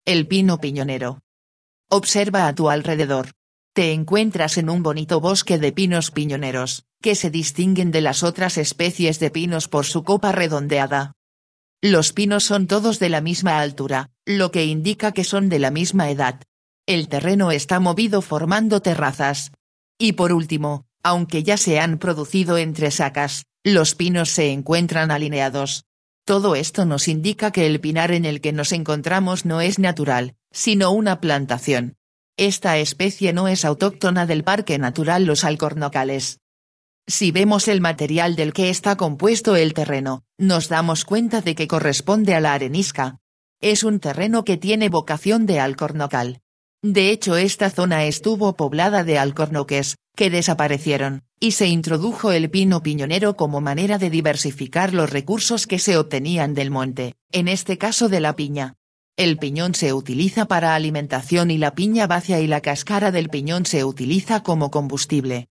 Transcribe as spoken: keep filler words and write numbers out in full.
El pino piñonero. Observa a tu alrededor. Te encuentras en un bonito bosque de pinos piñoneros, que se distinguen de las otras especies de pinos por su copa redondeada. Los pinos son todos de la misma altura, lo que indica que son de la misma edad. El terreno está movido formando terrazas. Y por último, aunque ya se han producido entresacas, los pinos se encuentran alineados. Todo esto nos indica que el pinar en el que nos encontramos no es natural, sino una plantación. Esta especie no es autóctona del Parque Natural Los Alcornocales. Si vemos el material del que está compuesto el terreno, nos damos cuenta de que corresponde a la arenisca. Es un terreno que tiene vocación de alcornocal. De hecho, esta zona estuvo poblada de alcornoques, que desaparecieron, y se introdujo el pino piñonero como manera de diversificar los recursos que se obtenían del monte, en este caso de la piña. El piñón se utiliza para alimentación y la piña bácea y la cáscara del piñón se utiliza como combustible.